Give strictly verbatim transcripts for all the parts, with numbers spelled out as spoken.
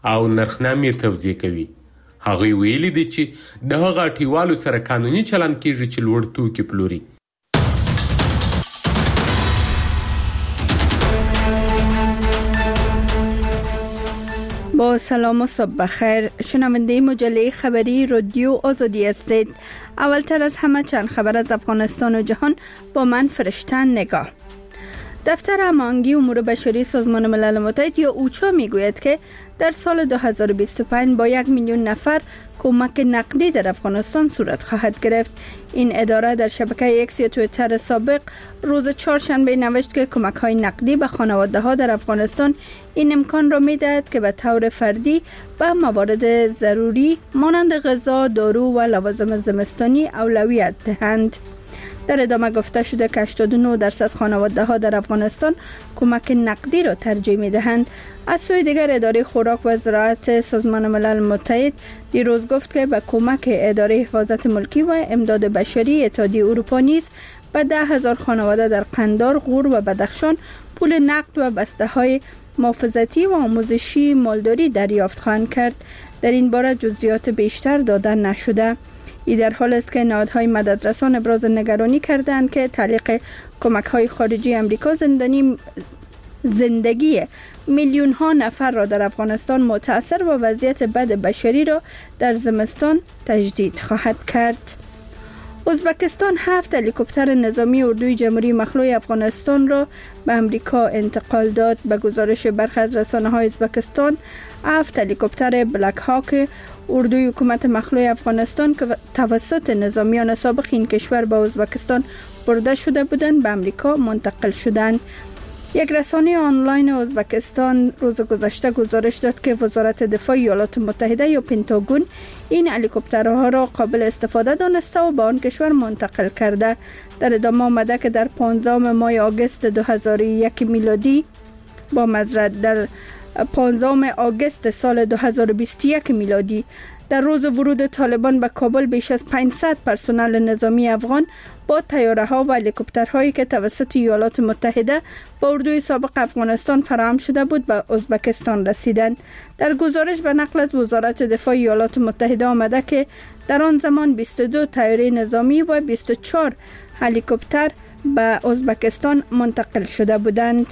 او نرخنامې توضیح کوي. هغوی ویلي دي چې د هغه اټیوالو سره قانوني چلند کیږي چې لوړ توکي پلوري. با سلام و صبح بخیر. شنونده مجله خبری رادیو آزادی هستید. اولتر از همه چند خبر از افغانستان و جهان با من فرشته نگاه. دفتر هماهنگی امور بشری سازمان ملل متحد یا اوچا میگوید که در سال دو هزار و بیست و پنج با یک میلیون نفر کمک نقدی در افغانستان صورت خواهد گرفت. این اداره در شبکه اکس یا توییتر سابق روز چهارشنبه نوشت که کمک های نقدی به خانواده ها در افغانستان این امکان را میدهد که به طور فردی به موارد ضروری مانند غذا، دارو و لوازم زمستانی اولویت دهند. در ادامه گفته شده که هشتاد و نه درصد خانواده ها در افغانستان کمک نقدی را ترجیح می دهند. از سوی دیگر اداره خوراک و زراعت سازمان ملل متحد دیروز گفت که به کمک اداره حفاظت ملکی و امداد بشری اتحادیه اروپا نیز به ده هزار خانواده در قندار، غور و بدخشان پول نقد و بسته های محافظتی و آموزشی مالداری دریافت خواهند کرد. در این باره جزئیات بیشتر داده نشده. این در حال است که نهادهای مددرسان ابراز نگرانی کردند که تعلیق کمک‌های خارجی امریکا زندانی زندگی میلیون ها نفر را در افغانستان متاثر و وضعیت بد بشری را در زمستان تجدید خواهد کرد. ازبکستان هفت هلیکوپتر نظامی اردوی جمهوری مخلوع افغانستان را به امریکا انتقال داد. به گزارش برخی از رسانه‌های ازبکستان، هفت هلیکوپتر بلک هاک اردوی حکومت مخلوع افغانستان که توسط نظامیان سابق این کشور به ازبکستان برده شده بودند به امریکا منتقل شدند. یک رسانه آنلاین ازبکستان روز گذشته گزارش داد که وزارت دفاع ایالات متحده یا پنتاگون این هلیکوپترها را قابل استفاده دانسته و به آن کشور منتقل کرده. در ادامه آمده که در پانزدهم ماه آگوست دو هزار و یک میلادی با معذرت در پانزدهم آگوست سال دو هزار و بیست و یک میلادی در روز ورود طالبان به کابل بیش از پانصد پرسنل نظامی افغان با طیاره‌ها و هلیکوپترهایی که توسط ایالات متحده با اردوی سابق افغانستان فراهم شده بود به ازبکستان رسیدند. در گزارش به نقل از وزارت دفاع ایالات متحده آمده که در آن زمان بیست و دو طیاره نظامی و بیست و چهار هلیکوپتر به ازبکستان منتقل شده بودند.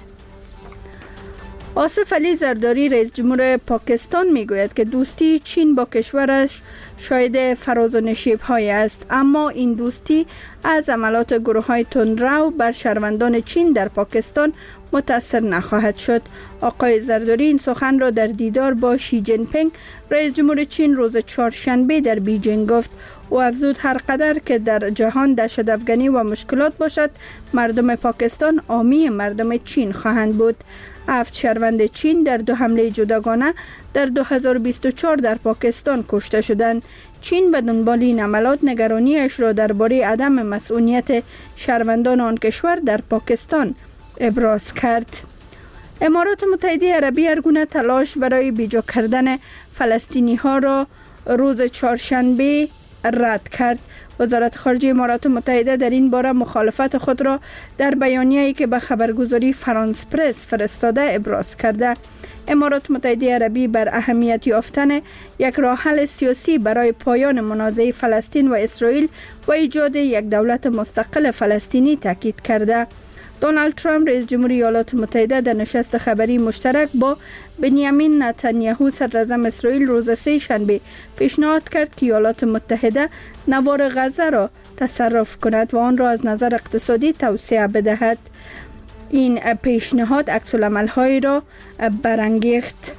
آصف علی زرداری رئیس جمهور پاکستان میگوید که دوستی چین با کشورش شاهد فراز و نشیب‌های است، اما این دوستی از عملات گروه‌های تندرو بر شهروندان چین در پاکستان متأثر نخواهد شد. آقای زرداری این سخن را در دیدار با شی جین پینگ رئیس جمهور چین روز چهارشنبه در بیجینگ گفت. او افزود هر قدر که در جهان دهشت‌افکنی و مشکلات باشد، مردم پاکستان حامی مردم چین خواهند بود. هفت شهروند چین در دو حمله جداگانه در دو هزار و بیست و چهار در پاکستان کشته شدند. چین به دنبال این عملات نگرانیش را درباره عدم مسئولیت شهروندان آن کشور در پاکستان ابراز کرد. امارات متحده عربی هر گونه تلاش برای بیجا کردن فلسطینی ها را روز چهارشنبه رد کرد. وزارت خارجه امارات متحده در این باره مخالفت خود را در بیانیه‌ای که به خبرگزاری فرانس پرس فرستاده ابراز کرده. امارات متحده عربی بر اهمیت یافتن یک راه حل سیاسی برای پایان منازعه فلسطین و اسرائیل و ایجاد یک دولت مستقل فلسطینی تاکید کرده. دونالد ترامپ رئیس جمهوری ایالات متحده در نشست خبری مشترک با بنیامین نتانیاهو صدراعظم اسرائیل روز سه شنبه پیشنهاد کرد که ایالات متحده نوار غزه را تصرف کند و آن را از نظر اقتصادی توسعه بدهد. این پیشنهاد عکس‌العمل‌هایی را برانگیخت.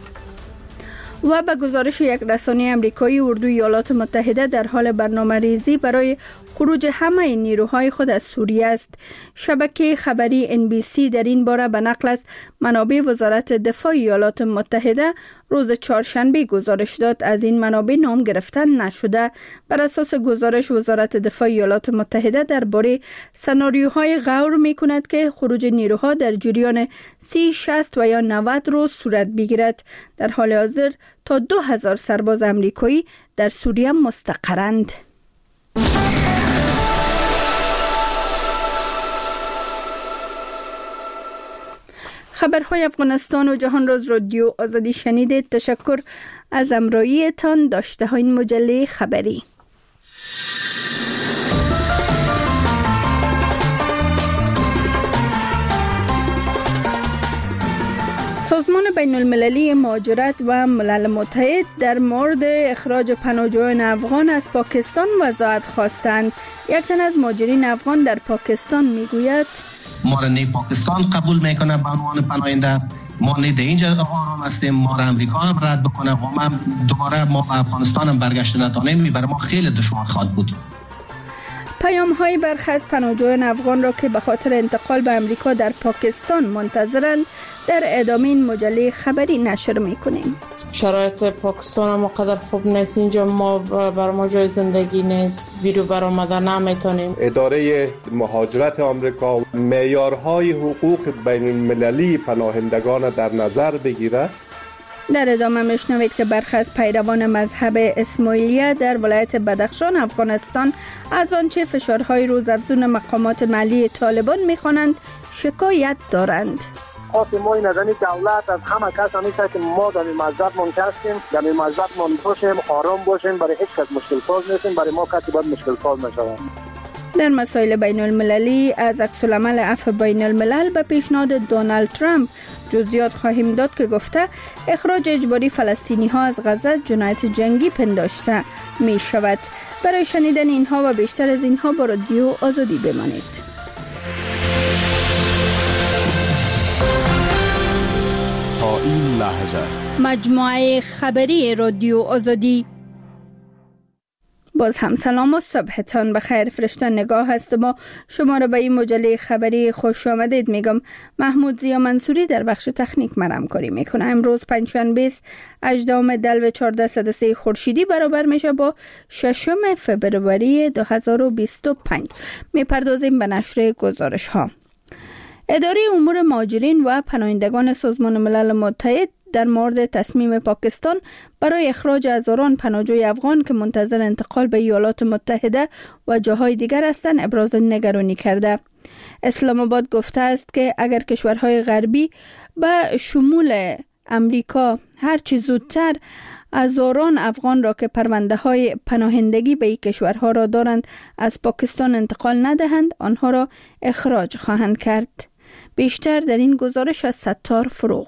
و به گزارش یک رسانه امریکایی، اردوی ایالات متحده در حال برنامه‌ریزی برای خروج همه نیروهای خود از سوریه است. شبکه خبری ان بی سی در این باره به نقل از منابع وزارت دفاع ایالات متحده روز چهارشنبه گزارش داد. از این منابع نام گرفتن نشده. بر اساس گزارش وزارت دفاع ایالات متحده درباره سناریوهای غور می‌کند که خروج نیروها در جریان سی، شصت و یا نود روز صورت بگیرد. در حال حاضر تا دو هزار سرباز امریکایی در سوریه مستقرند. خبرهای افغانستان و جهان روز رادیو آزادی شنیدید. تشکر از همراهیتان. داشته های این مجله خبری. سازمان بین المللی مهاجرت و ملل متحد در مورد اخراج پناهجویان افغان از پاکستان وضاحت خواستند. یک تن از مهاجرین افغان در پاکستان میگوید ما را نه پاکستان قبول میکنه به عنوان پناهنده، ما نه در اینجا آرام هستیم، ما را امریکا هم رد بکنه و ما دوباره ما به افغانستان هم برگشت نتونیم، برای ما خیلی دشوار خواهد بود. پیام های برخی از پناهجویان افغان را که به خاطر انتقال به امریکا در پاکستان منتظرند در ادامه این مجله خبری نشر میکنیم. شرایط پاکستان هم قدر خوب نیست، اینجا ما بر ما جای زندگی نیست، بیرو برآمده نمیتونیم. اداره مهاجرت آمریکا معیارهای حقوق بین المللی پناهندگان در نظر بگیرد. در ادامه میشنوید که برخی از پیروان مذهب اسماعیلیه در ولایت بدخشان افغانستان از آنچه فشارهای روزافزون مقامات محلی طالبان میخوانند شکایت دارند. خواست ما این ازنی دولت از همه کس همیشه که ما در این مذهب منکشیم، در این مذهب من باشیم، آرام باشیم، برای هیچ کس مشکل ساز نیستیم، برای ما کسی باید مشکل ساز نشود. در مسائل بین المللی از عکس‌العمل عفو بین الملل به پیشنهاد دونالد ترامپ جزئیات خواهیم داد که گفته اخراج اجباری فلسطینی ها از غزه جنایت جنگی پنداشته می شود. برای شنیدن اینها و بیشتر از اینها با رادیو آزادی بمانید. تا این لحظه مجموعه خبری رادیو آزادی. باز هم سلام و صبحتان بخیر. فرشته نگاه هست. ما شما را به این مجله خبری خوش آمدید میگم. محمود زیا منصوری در بخش تکنیک من همکاری میکنه. امروز پنجشنبه است، هجدهم دلو هزار و چهارصد و سه خورشیدی برابر میشه با ششم فبروری دو هزار و بیست و پنج. میپردازیم به نشر گزارش ها. اداره امور مهاجرین و پناهندگان سازمان ملل متحد در مورد تصمیم پاکستان برای اخراج هزاران پناهجوی افغان که منتظر انتقال به ایالات متحده و جاهای دیگر هستند ابراز نگرانی کرده. اسلام آباد گفته است که اگر کشورهای غربی به شمول امریکا هر چه زودتر هزاران افغان را که پرونده های پناهندگی به این کشورها را دارند از پاکستان انتقال ندهند، آنها را اخراج خواهند کرد. بیشتر در این گزارش از ستار فروغ.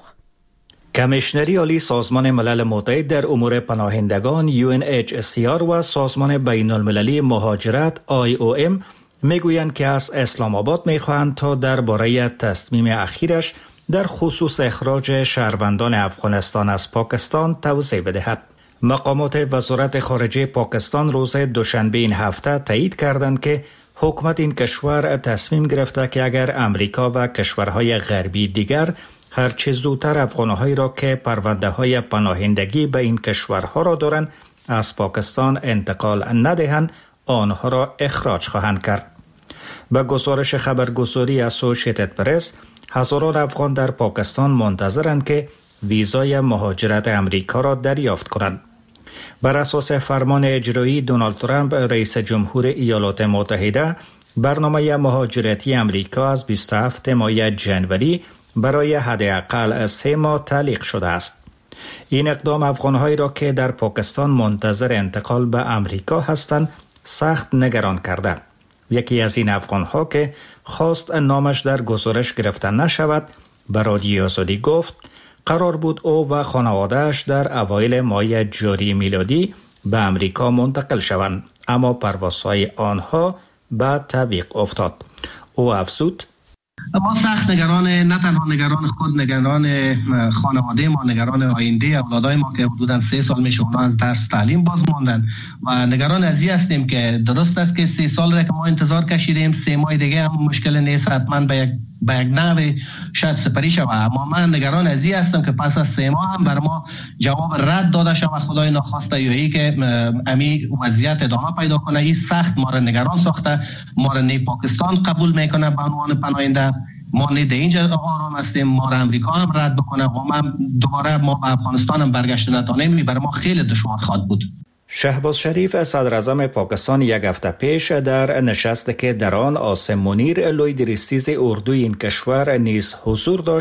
کمیشنری عالی سازمان ملل متحد در امور پناهندگان یو ان اچ سی آر و سازمان بین المللی مهاجرت آی او ام میگویند که از اسلام آباد میخواهند تا درباره تصمیم اخیرش در خصوص اخراج شهروندان افغانستان از پاکستان توضیح بدهد. مقامات وزارت خارجه پاکستان روز دوشنبه این هفته تایید کردند که حکومت این کشور تصمیم گرفته که اگر امریکا و کشورهای غربی دیگر هرچه زودتر افغانهایی را که پرونده های پناهندگی به این کشورها را دارند از پاکستان انتقال ندهند، آنها را اخراج خواهند کرد. به گزارش خبرگزاری اسوسییتد پرس، هزاران افغان در پاکستان منتظرند که ویزای مهاجرت امریکا را دریافت کنند. بر اساس فرمان اجرایی دونالد ترامپ رئیس جمهور ایالات متحده، برنامه مهاجرتی امریکا از بیست و هفتم ماه ژانویه برای حداقل سه ماه تعلیق شده است. این اقدام افغانهایی را که در پاکستان منتظر انتقال به امریکا هستند سخت نگران کرده. یکی از این افغانها که خواست نامش در گزارش گرفته نشود به رادیو آزادی گفت قرار بود او و خانواده‌اش در اوایل ماه جاری میلادی به امریکا منتقل شوند، اما پروازهای آنها به تعویق افتاد. او افزود ما سخت نگران، نه تنها نگران خود، نگران خانواده ما، نگران آینده اولادای ما که حدوداً سه سال میشه اونا از درس تعلیم باز ماندن و نگران از این هستیم که درست است که سه سال را که ما انتظار کشیدیم، سه ماه دیگه هم مشکل نیست، حتما به یک به یک نحوی شاید سپری شود، اما من نگران از این هستم که پس از سه ماه هم بر ما جواب رد داده شود، خدای نخواسته، یا ای که امی وضعیت ادامه پیدا کنه. این سخت ما را نگران ساخته. ما را نه پاکستان قبول میکنه به عنوان پناهنده، ما نه در اینجا آرام هستیم، ما را امریکا هم رد بکنه و ما دوباره ما به افغانستان هم برگشت نتونیم، برای ما خیلی دشوار خواهد بود. شهباز شریف صدر اعظم پاکستان یک هفته پیش در نشستی که در آن عاصم منیر لوی درستیز اردوی این کشور نیز حضور داشت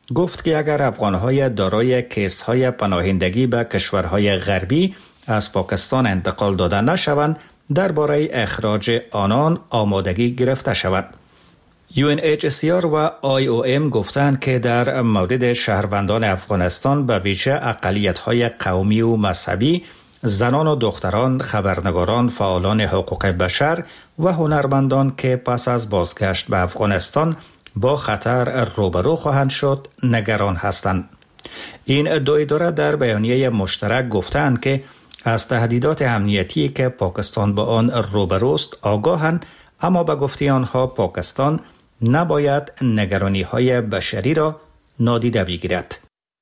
گفت که اگر افغان‌های دارای کیس‌های پناهندگی به کشورهای غربی از پاکستان انتقال داده نشوند، درباره اخراج آنان آمادگی گرفته شود. یو ان اچ سی آر و آی او ام گفتند که در مورد شهروندان افغانستان به ویژه اقلیت‌های قومی و مذهبی، زنان و دختران، خبرنگاران، فعالان حقوق بشر و هنرمندان که پس از بازگشت به افغانستان با خطر روبرو خواهند شد نگران هستند. این دو اداره در بیانیه مشترک گفتند که از تهدیدات امنیتی که پاکستان با آن روبروست آگاهند، اما به گفته آنها پاکستان نباید نگرانی‌های بشری را نادیده بگیرد.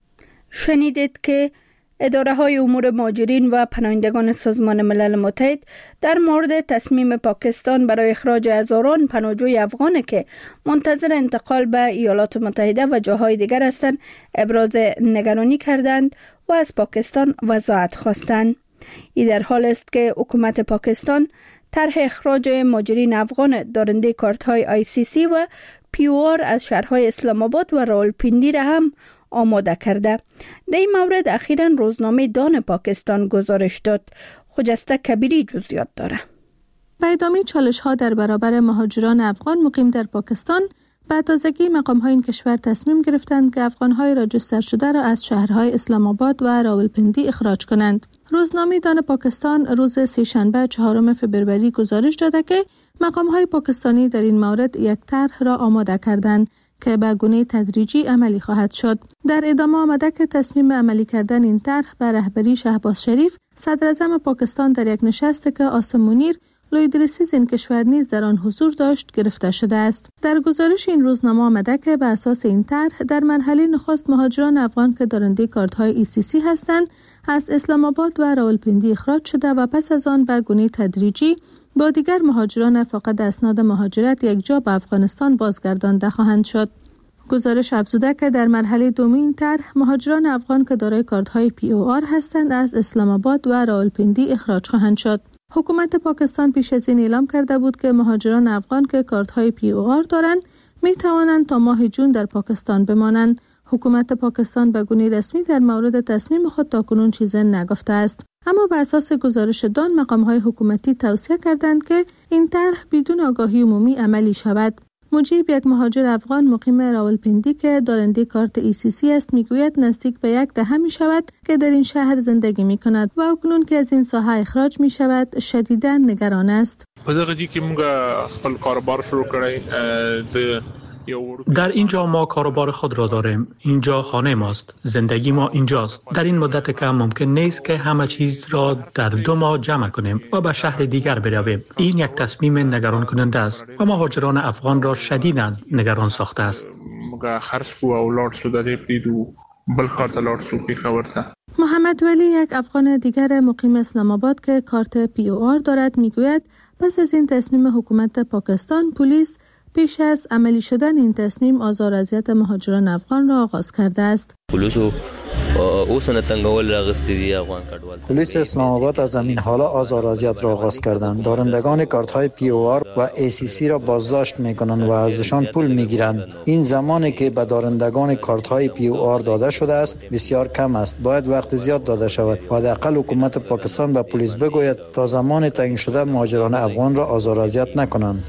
شنیدید که اداره های امور مهاجرین و پناهندگان سازمان ملل متحد در مورد تصمیم پاکستان برای اخراج هزاران پناهجوی افغان که منتظر انتقال به ایالات متحده و جاهای دیگر هستند ابراز نگرانی کردند و از پاکستان وضاحت خواستند. این در حال است که حکومت پاکستان طرح اخراج مهاجرین افغان دارنده کارت‌های آی سی سی و پی او آر از شهرهای اسلام آباد و راولپنڈی را هم آماده کرده. در این مورد اخیراً روزنامه دان پاکستان گزارش داد. خجسته کبیری جزئیات داره. به ادامه چالش‌ها در برابر مهاجران افغان مقیم در پاکستان، به تازگی مقام‌های این کشور تصمیم گرفتند که افغان‌های راجستر شده را از شهرهای اسلام آباد و راولپنڈی اخراج کنند. روزنامه دان پاکستان روز سه‌شنبه چهارم فوریه گزارش داده که مقام‌های پاکستانی در این مورد یک طرح را آماده کردند که به گونه تدریجی عملی خواهد شد. در ادامه آمده که تصمیم عملی کردن این طرح به رهبری شهباز شریف، صدر اعظم پاکستان، در یک نشستی که عاصم منیر لویدرسیز این کشور نیز در آن حضور داشت گرفته شده است. در گزارش این روزنامه آمده که به اساس این طرح در مرحله نخست مهاجران افغان که دارنده کارت‌های ای سی سی هستند از اسلام آباد و راولپنڈی اخراج شده و پس از آن به گونه تدریجی با دیگر مهاجران فاقد اسناد مهاجرت یک جا به افغانستان بازگردانده خواهند شد. گزارش افزوده که در مرحله دوم این طرح مهاجران افغان که دارای کارت‌های پی او آر هستند از اسلام آباد و راولپنڈی اخراج خواهند شد. حکومت پاکستان پیش از این اعلام کرده بود که مهاجران افغان که کارت‌های پی او آر دارند می توانند تا ماه جون در پاکستان بمانند. حکومت پاکستان به گونه رسمی در مورد تصمیم خود تاکنون چیزی نگفته است، اما بر اساس گزارش دان مقام‌های حکومتی توصیه کردند که این طرح بدون آگاهی عمومی عملی شود. مجیب، یک مهاجر افغان مقیم راولپنڈی که دارنده کارت ای سی سی است، میگوید نزدیک به یک دهه می شود که در این شهر زندگی می کند و اکنون که از این ساحه اخراج می شود شدیداً نگران است. در اینجا ما کاروبار خود را داریم. اینجا خانه ماست. زندگی ما اینجاست. در این مدت کم ممکن نیست که همه چیز را در دو ماه جمع کنیم و به شهر دیگر برویم. این یک تصمیم نگران کننده است و مهاجران افغان را شدیداً نگران ساخته است. محمد ولی، یک افغان دیگر مقیم اسلام آباد که کارت پی او آر دارد، میگوید پس از این تصمیم حکومت پاکستان، پلیس پیش از عملی شدن این تصمیم آزار و اذیت مهاجران افغان را آغاز کرده است. پلیس اسلام آباد از همین حالا آزار و اذیت را آغاز کردند. دارندگان کارت های پی او آر و ای سی سی را بازداشت میکنند و ازشان پول میگیرند. این زمانی که به دارندگان کارت های پی او آر داده شده است بسیار کم است. باید وقت زیاد داده شود و حداقل حکومت پاکستان به پلیس بگوید تا زمان تعیین شده مهاجران افغان را آزار و اذیت نکنند.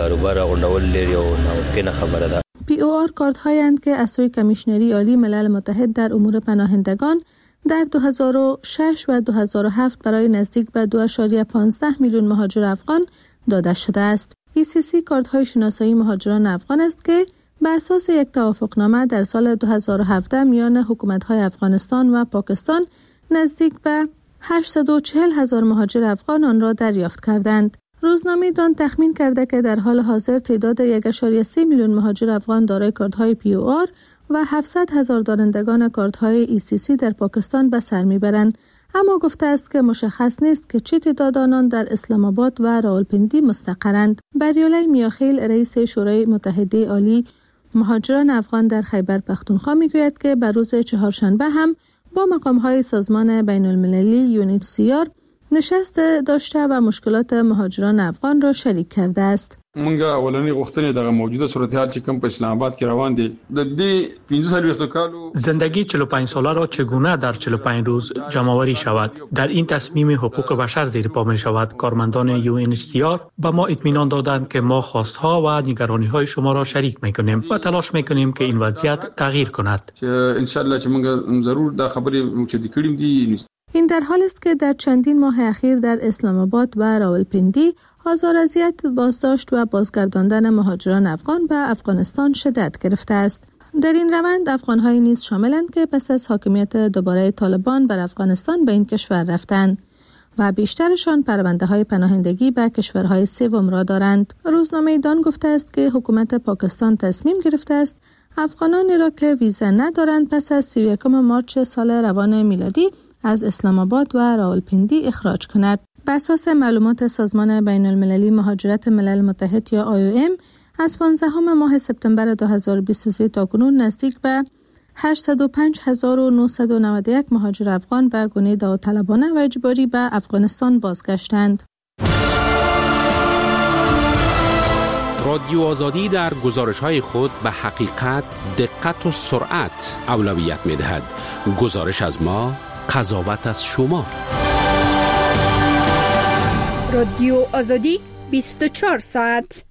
پی او آر کارت هایند که از سوی کمیشنری عالی ملل متحد در امور پناهندگان در دو هزار و شش و دو هزار و هفت برای نزدیک به دو ممیز پانزده میلیون مهاجر افغان داده شده است. ای سی سی کارت های شناسایی مهاجران افغان است که به اساس یک توافقنامه در سال دو هزار و هفده میان حکومت های افغانستان و پاکستان نزدیک به هشتصد و چهل هزار مهاجر افغان آن را دریافت کردند. روزنامه دان تخمین کرده که در حال حاضر تعداد یک ممیز سه میلیون مهاجر افغان دارای کارت‌های پی او آر و هفتصد هزار دارندگان کارت‌های ای سی سی در پاکستان به سر میبرند، اما گفته است که مشخص نیست که چه تعداد آنان در اسلام آباد و راولپنڈی مستقرند. بریالای میاخیل، رئیس شورای متحده عالی مهاجران افغان در خیبر پختونخوا، میگوید که بر روز چهارشنبه هم با مقام‌های سازمان بین المللی یو ان اچ سی آر نشست داشته و مشکلات مهاجران افغان را شریک کرده است. مونږه اولنی غوښتنې دغه موجوده صورتحال چې کوم په اسلام آباد کې روان دي د دې پنځه سال کالو زندگی چهل و پنج ساله را چگونه در چهل و پنج روز جمع‌آوری شود. در این تصمیم حقوق بشر زیر پا می شود. کارمندان یو ان اچ سی آر به ما اطمینان دادند که ما خواستها و نگرانی‌های شما را شریک می‌کنیم و تلاش می‌کنیم که این وضعیت تغییر کند. ان شاء الله چې موږ ضرور دا خبرې چې کړیم دي. این در حالی است که در چندین ماه اخیر در اسلام آباد و راولپندی آزار اذیت، بازداشت و بازگرداندن مهاجران افغان به افغانستان شدت گرفته است. در این روند افغان‌های نیز شاملند که پس از حاکمیت دوباره طالبان بر افغانستان به این کشور رفتند و بیشترشان پرونده‌های پناهندگی به کشورهای سوم را دارند. روزنامه دان گفته است که حکومت پاکستان تصمیم گرفته است افغانانی را که ویزا ندارند پس از سی و یکم مارس سال روان میلادی از اسلام آباد و راولپندی اخراج کند. بر اساس معلومات سازمان بین المللی مهاجرت ملل متحد یا آی او ام از پانزدهم ماه سپتامبر دو هزار و بیست و سه تا کنون نزدیک به هشتصد و پنج هزار و نهصد و نود و یک مهاجر افغان به گونه داوطلبانه و اجباری به افغانستان بازگشتند. رادیو آزادی در گزارش‌های خود به حقیقت، دقت و سرعت اولویت می‌دهد. گزارش از ما، قضاوت از شما. رادیو آزادی بیست و چهار ساعت.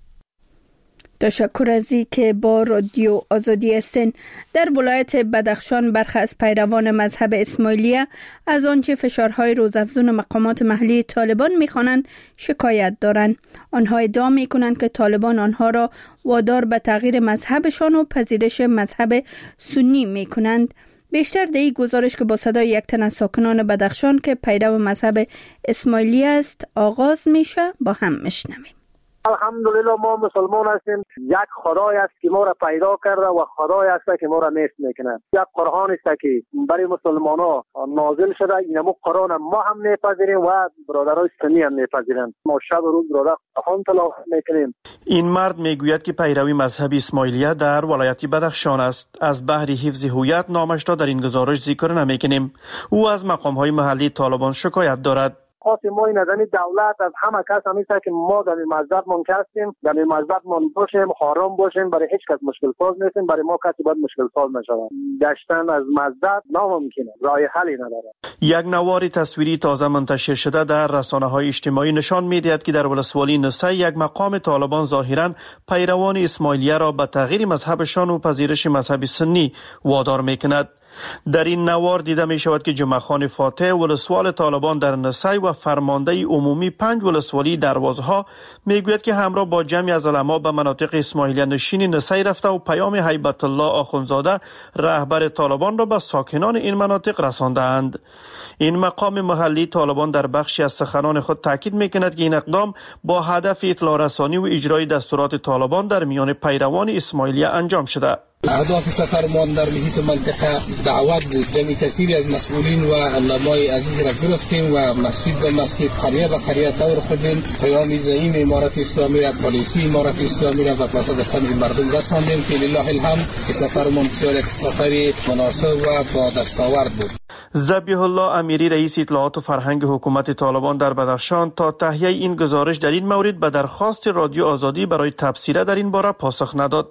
تشکر از این که با رادیو آزادی هستین. در ولایت بدخشان برخی از پیروان مذهب اسماعیلیه از آنچه فشارهای روزافزون مقامات محلی طالبان می‌خوانند شکایت دارند. آنها ادعا می‌کنند که طالبان آنها را وادار به تغییر مذهبشان و پذیرش مذهب سنی می‌کنند. بیشتر در این گزارش که با صدای یک تن از ساکنان بدخشان که پیرو مذهب اسماعیلی است آغاز میشه با هم میشنویم. الحمدلله ما مسلمان هستیم. یک خدای است که ما را پیدا کرده و خدای است که ما را نیست میکنه. یک قرآن است که برای مسلمانان نازل شده. اینمو قرآن ما هم میپذیریم و برادرای سنی هم میپذیرند. ما شب و روز برادر قرآن تلاوت میکنیم. این مرد میگوید که پیروی مذهب اسماعیلیه در ولایت بدخشان است. از بحر حفظ هویت نامش را در این گزارش ذکر نمیکنیم. او از مقام‌های محلی طالبان شکایت دارد. خاص ما این ازنی دولت از همه کس همیشه که ما در این مذهب منکر هستیم، در این مذهب من باشیم، حرام باشیم، برای هیچ کس مشکل ساز نیستیم، برای ما کسی باید مشکل ساز نشود. گشتن از مذهب ناممکنه، راه حلی نداره. یک نوار تصویری تازه منتشر شده در رسانه‌های اجتماعی نشان می‌دهد که در ولسوالی نسای یک مقام طالبان ظاهراً پیروان اسماعیلیه را به تغییر مذهبشان و پذیرش مذهب سنی وادار می‌کند. در این نوار دیده می شود که جمعه خان فاتح ولسوال طالبان در نسای و فرمانده عمومی پنج ولسوالی دروازها می گوید که همراه با جمعی از علما به مناطق اسماعیلیه نشین نسای رفته و پیام هیبت الله آخونزاده رهبر طالبان را به ساکنان این مناطق رسانده اند. این مقام محلی طالبان در بخشی از سخنان خود تاکید میکند که این اقدام با هدف اطلاع رسانی و اجرای دستورات طالبان در میان پیروان اسماعیلیه انجام شده. اهداف سفرمان در محیط منطقه دعوت بود. جمعی کثیری از مسئولین و علمای عزیز را گرفتیم و مسجد به مسجد، قریه به قریه دور خوردیم. پیام زعیم امارت اسلامی را، پالیسی امارت اسلامی را و پاسد سمع مردم رساندیم که لله الحمد سفرمان بسیار سفری مناسب و با دستاورد بود. ذبیح الله امیری رئیس اطلاعات و فرهنگ حکومت طالبان در بدخشان تا تهیه این گزارش در این مورد به درخواست رادیو آزادی برای تبصره در این باره پاسخ نداد.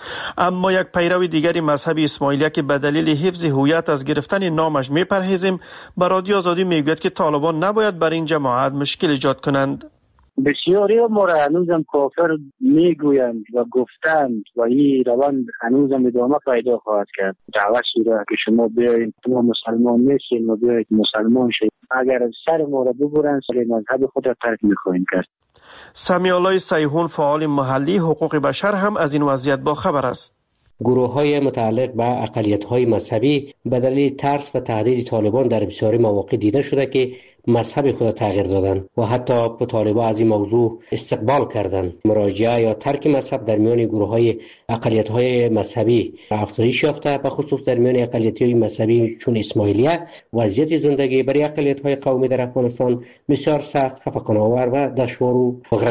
اما یک پیرو دیگری مذهب اسماعیلیه که به دلیل حفظ هویت از گرفتن نامش میپرهیزیم به رادیو آزادی میگوید که طالبان نباید بر این جماعت مشکل ایجاد کنند. بسیاری ما را هنوزم کافر میگویند و گفتند و این روند هنوزم ادامه پیدا خواهد کرد. دعوت شده که شما بیایید، ما مسلمان نیستیم و بیایید مسلمان شید. اگر سر ما را ببرند سر مذهب خود را ترک میخواهیم کرد. سمیع الله سیحون فعال محلی حقوق بشر هم از این وضعیت با خبر است. گروه‌های متعلق به اقلیت‌های مذهبی به دلیل ترس و تهدید طالبان در بسیاری مواقع دیده شده که مذهب خود تغییر دادند و حتی طالبان از این موضوع استقبال کردند. مراجعه یا ترک مذهب در میان گروه‌های اقلیت‌های مذهبی افزایش یافته، به خصوص در میان اقلیت‌های مذهبی چون اسماعیلیه. وضعیت زندگی برای اقلیت‌های قومی در افغانستان بسیار سخت، خفقان‌آور و دشوار و بغرنج شد.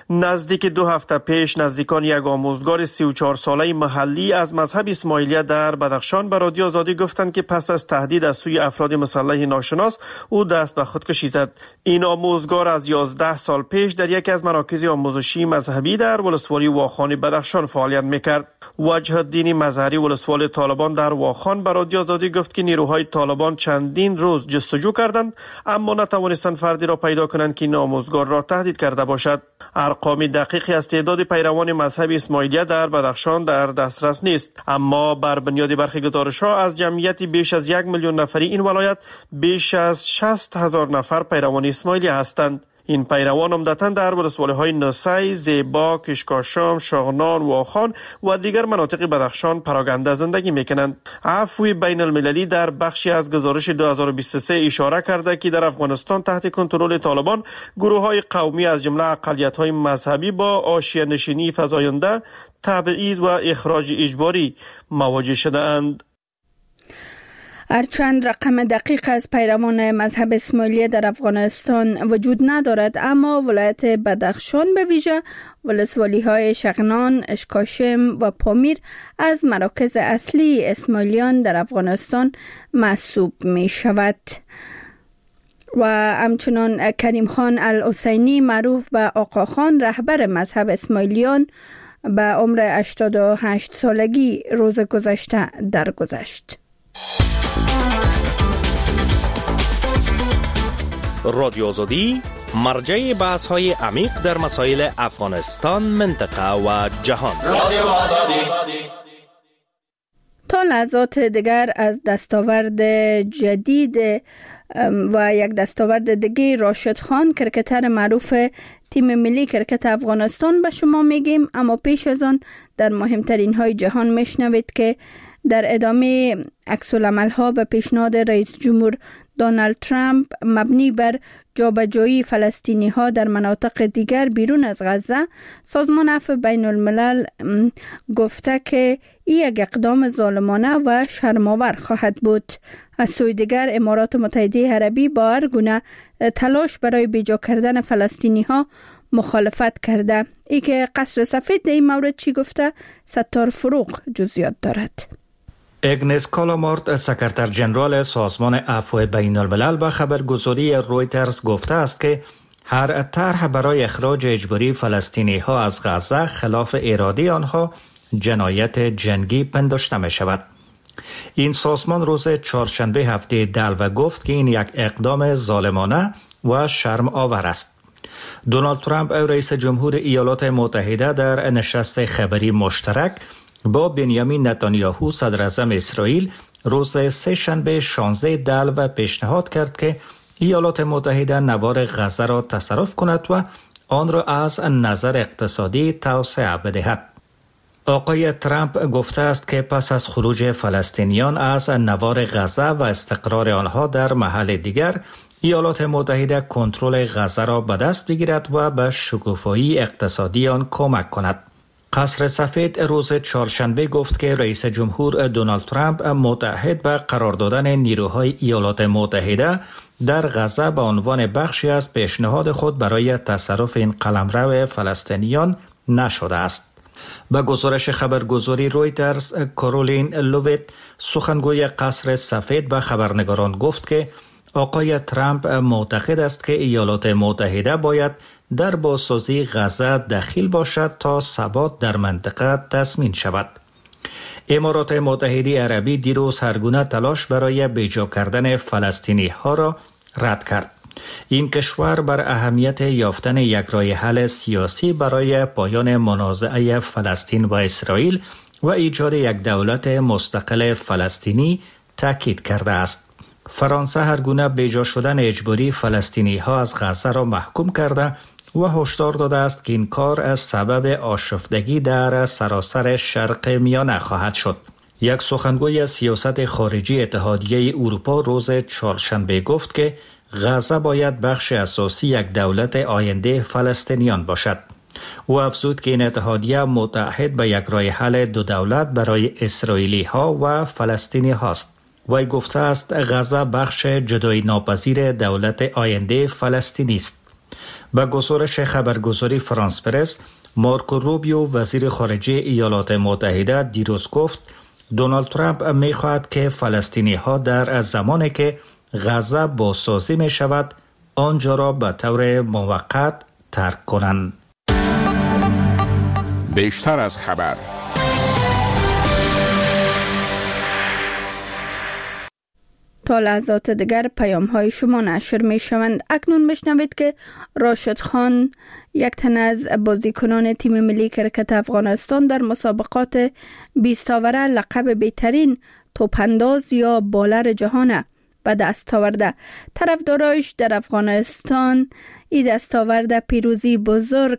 نزدیک دو هفته پیش نزدیکان یک آموزگار سی و چهار ساله محلی از مذهب اسماعیلیه در بدخشان به رادیو آزادی گفتند که پس از تهدید از سوی افراد مسلح ناشناس او دست به خودکشی زد. این آموزگار از یازده سال پیش در یکی از مراکز آموزشی مذهبی در ولسوالی واخان بدخشان فعالیت میکرد. وجه الدین مظهری ولسوال طالبان در واخان به رادیو آزادی گفت که نیروهای طالبان چندین روز جستجو کردند اما نتوانستند فردی را پیدا کنند که این آموزگار را تهدید کرده باشد. ارقام دقیقی از تعداد پیروان مذهب اسماعیلیه در بدخشان در دسترس نیست، اما بر بنیاد برخی گزارش‌ها از جمعیت بیش از یک میلیون نفری این ولایت بیش از شصت هزار نفر پیروان اسماعیلیه هستند. این پیروان عمدتاً در ولسوالی‌های نوسی، زیبا، کشکاشام، شاغنان، واخان و دیگر مناطق بدخشان پراگنده زندگی می‌کنند. عفو بین المللی در بخشی از گزارش دو هزار و بیست و سه اشاره کرده که در افغانستان تحت کنترل طالبان گروه‌های قومی از جمله اقلیت‌های مذهبی با حاشیه‌نشینی فزاینده، تبعیض و اخراج اجباری مواجه شده‌اند. هرچند رقم دقیق از پیروان مذهب اسماعیلیه در افغانستان وجود ندارد، اما ولایت بدخشان به ویژه ولسوالی های شغنان، اشکاشم و پامیر از مراکز اصلی اسماعیلیان در افغانستان محسوب می شود. و همچنان کریم خان الحسینی معروف به آقا خان رهبر مذهب اسماعیلیان به عمر هشتاد و هشت سالگی روز گذشته درگذشت. رادیو آزادی مرجع بحث های عمیق در مسائل افغانستان، منطقه و جهان. رادیو آزادی. تا لحظات دیگر از دستاورد جدید و یک دستاورد دیگه راشد خان کرکتر معروف تیم ملی کرکت افغانستان به شما میگیم، اما پیش از آن در مهمترین های جهان میشنوید که در ادامه عکس‌العمل ها به پیشنهاد رئیس جمهور دونالد ترامپ مبنی بر جابجایی فلسطینی ها در مناطق دیگر بیرون از غزه، سازمان عفو بین الملل گفته که این یک اقدام ظالمانه و شرم‌آور خواهد بود. از سوی دیگر امارات متحده عربی با هر گونه تلاش برای بیجا کردن فلسطینی ها مخالفت کرده. ای که قصر سفید در این مورد چی گفته؟ ستار فروغ جزئیات دارد. اگنس کالامارت سکرتر جنرال سازمان عفو بین الملل به خبرگزاری رویترز گفته است که هر طرح برای اخراج اجباری فلسطینی ها از غزه خلاف اراده آنها جنایت جنگی پنداشته می شود. این سازمان روز چهارشنبه هفته دلو گفت که این یک اقدام ظالمانه و شرم آور است. دونالد ترامپ رئیس جمهور ایالات متحده در نشست خبری مشترک با بنیامین نتانیاهو صدر اعظم اسرائیل روز سه شنبه شانزده دلو پیشنهاد کرد که ایالات متحده نوار غزه را تصرف کند و آن را از نظر اقتصادی توسعه بدهد. آقای ترامپ گفته است که پس از خروج فلسطینیان از نوار غزه و استقرار آنها در محل دیگر، ایالات متحده کنترل غزه را به دست بگیرد و به شکوفایی اقتصادی آن کمک کند. قصر سفید روز چهارشنبه گفت که رئیس جمهور دونالد ترامپ متعهد به قرار دادن نیروهای ایالات متحده در غزه به عنوان بخشی از پیشنهاد خود برای تصرف این قلمرو فلسطینیان نشده است. به گزارش خبرگزاری رویترز، کارولین لویت سخنگوی قصر سفید به خبرنگاران گفت که آقای ترامپ معتقد است که ایالات متحده باید در بازسازی غزه دخیل باشد تا ثبات در منطقه تضمین شود. امارات متحده عربی دیروز هرگونه تلاش برای بیجا کردن فلسطینی ها را رد کرد. این کشور بر اهمیت یافتن یک راه حل سیاسی برای پایان منازعه فلسطین و اسرائیل و ایجاد یک دولت مستقل فلسطینی تاکید کرده است. فرانسه هرگونه بیجا شدن اجباری فلسطینی ها از غزه را محکوم کرده و هشدار داده است که این کار از سبب آشفتگی در سراسر شرق میانه خواهد شد. یک سخنگوی سیاست خارجی اتحادیه اروپا روز چهارشنبه گفت که غزه باید بخش اساسی یک دولت آینده فلسطینیان باشد. او افزود که این اتحادیه متعهد به یک راه حل دو دولت برای اسرائیلی ها و فلسطینی هاست. وی گفته است غزه بخش جدایی ناپذیر دولت آینده فلسطینی است. به گزارش خبرگزاری فرانس پرس، مارکو روبیو وزیر خارجه ایالات متحده دیروز گفت دونالد ترامپ می خواهد که فلسطینی ها در از زمانی که غزه بازسازی می شود آنجا را به طور موقت ترک کنند. بیشتر از خبر. تا لحظات دیگر پیام های شما نشر می شوند. اکنون بشنوید که راشد خان، یک تن از بازیکنان تیم ملی کرکت افغانستان، در مسابقات بیست آوره لقب بهترین توپانداز یا بالر جهان به دست آورده. طرفدارایش در افغانستان این دستاورد پیروزی بزرگ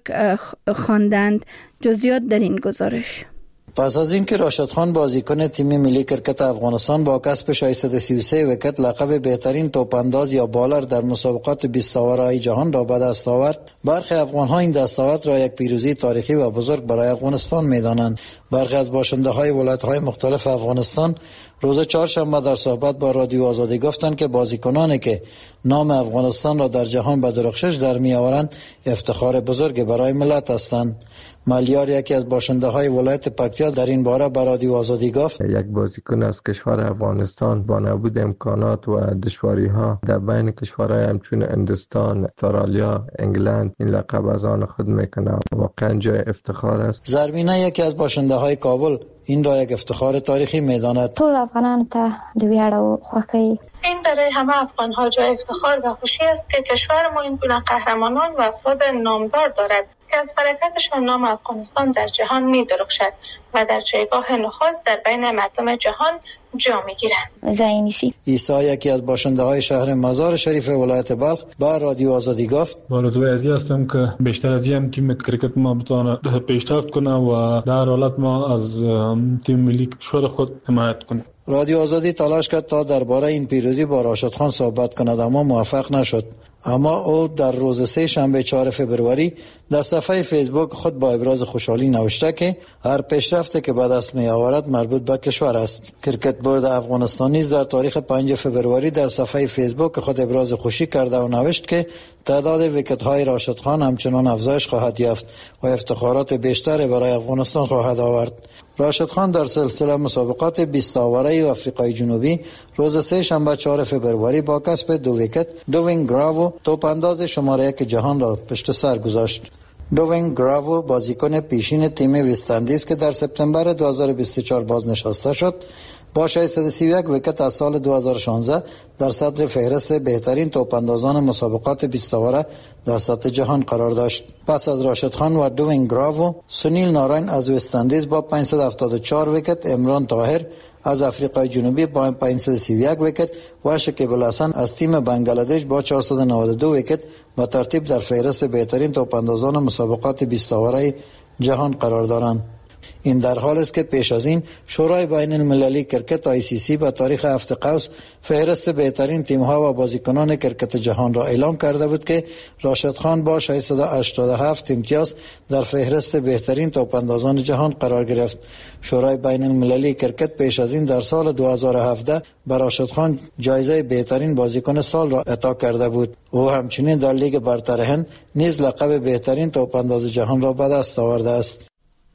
خواندند. جزئیات در این گزارش. پس از اینکه راشد خان بازیکن تیم ملی کرکت افغانستان با کسب ششصد و سی و سه ویکت لقب بهترین توپانداز یا بالر در مسابقات بیست آوره جهان را به دست آورد، برخی افغان‌ها این دستاورد را یک پیروزی تاریخی و بزرگ برای افغانستان می‌دانند. برخی از باشنده‌های ولایت‌های مختلف افغانستان روز چهارشنبه در صحبت با رادیو آزادی گفتند که بازیکنانی که نام افغانستان را در جهان به درخشش در می‌آورند افتخار بزرگ برای ملت هستند. مالیار، یکی از باشنده‌های ولایت پکتیا، در این باره به رادیو آزادی گفت یک بازیکن از کشور افغانستان با نبود امکانات و دشواری‌ها در بین کشورهای همچون هندوستان، استرالیا، انگلند این لقب از آن خود میکنه، واقعا جای افتخار است. زرمینه، یکی از باشنده‌های کابل، این را یک افتخار تاریخی می‌داند. ټول افغانان ته د ویاړ او خوښۍ این برای همه افغان‌ها جای افتخار و خوشی است که کشور ما این گونه قهرمانان و افراد نامدار دارد که از برکتشان نام افغانستان در جهان می‌درخشد و در جایگاه نخست در بین مردم جهان جا می‌گیرد. زاینیسی عیسی، یکی از باشنده‌های شهر مزار شریف ولایت بلخ، با رادیو آزادی گفت بالاتوی ازی هستم که بیشتر از این تیم کرکت ما بتونه پیشرفت کنه و در حالت ما از تیم ملی کشور خود حمایت کنه. رادیو آزادی تلاش کرد تا درباره این پیروزی با راشد خان صحبت کند اما موفق نشد. اما او در روز سه شنبه چهارم فوریه در صفحه فیسبوک خود با ابراز خوشحالی نوشته که هر پیشرفتی که به دست می آورد مربوط به کشور است. کرکت بورد افغانستان نیز در تاریخ پنجم فوریه در صفحه فیسبوک خود ابراز خوشی کرده و نوشت که تعداد ویکت های راشد خان همچنان افزایش خواهد یافت و افتخارات بیشتری برای افغانستان خواهد آورد. راشد خان در سلسله مسابقات بیست آوره و آفریقای جنوبی روز سه شنبه چهارم فوریه با کسب دو ویکت دوین گراو توپانداز شماره یک جهان را پشت سر گذاشت. دوین گراو بازیکن پیشین تیم وست‌اندیز که در سپتامبر دو هزار و بیست و چهار بازنشسته شد، با ششصد و سی و یک ویکت از سال دو هزار و شانزده در صدر فهرست بهترین توپاندازان مسابقات بیست آوره در سطح جهان قرار داشت. پس از راشد خان و دوین گراو، سنیل ناراین از وست‌اندیز با پانصد و هفتاد و چهار ویکت، عمران طاهر از آفریقای جنوبی با پانصد و سی و یک ویکت و شکیب الحسن از تیم بنگلادش با چهارصد و نود و دو ویکت به ترتیب در فهرست بهترین توپاندازان مسابقات بیست آوره جهان قرار دارند. این در حال است که پیش از این شورای بین المللی کرکت آی سی سی به تاریخ هفت قوس فهرست بهترین تیم‌ها و بازیکنان کرکت جهان را اعلام کرده بود که راشد خان با ششصد و هشتاد و هفت امتیاز در فهرست بهترین توپاندازان جهان قرار گرفت. شورای بین المللی کرکت پیش از این در سال دو هزار و هفده به راشد خان جایزه بهترین بازیکن سال را عطا کرده بود. او همچنین در لیگ برتر هند نیز لقب بهترین توپانداز جهان را به دست آورده است.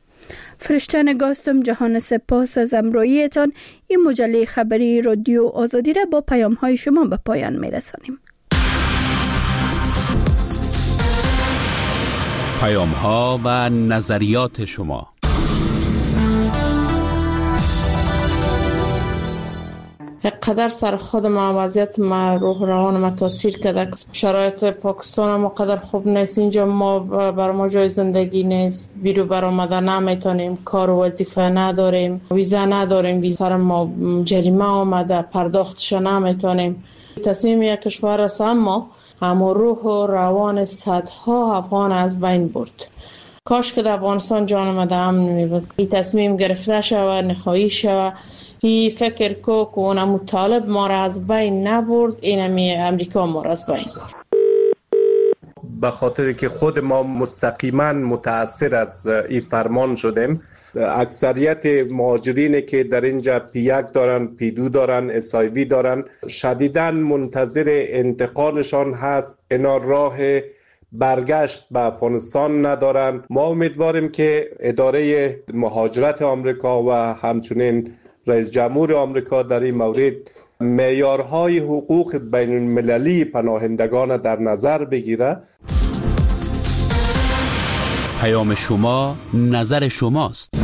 فرشته نگاستم جهان سپاس از امرویتان. این مجله خبری رادیو آزادی را با پیام های شما به پایان می رسانیم. پیام ها و نظریات شما. قدر سر خود ما وضعیت ما روح روان ما تاثیر کرده. شرایط پاکستان ما قدر خوب نیست. اینجا ما بر ما جای زندگی نیست، بیرو برآمده نمیتونیم، کار و وظیفه نداریم، ویزا نداریم، ویزا سر ما جریمه آمده، پرداختش نمیتونیم. تصمیم یک کشور است اما اما روح و روان صدها افغان از بین برد. کاش که در افغانستان جان آمده امن می بود. این تصمیم گرفته شود، نهایی شود. این فکر کو که اونم طالب ما را از بین نبرد، اینمی امریکا ما را از بین برد. به خاطر که خود ما مستقیما متاثر از این فرمان شدیم. اکثریت مهاجرینی که در اینجا پی یک دارن، پی دو دارن، اس آی وی دارن، شدیداً منتظر انتقالشان هست. اینا راه برگشت به افغانستان ندارند. ما امیدواریم که اداره مهاجرت آمریکا و همچنین رئیس جمهور آمریکا در این مورد معیارهای حقوق بین المللی پناهندگان در نظر بگیره. پیام شما، نظر شماست.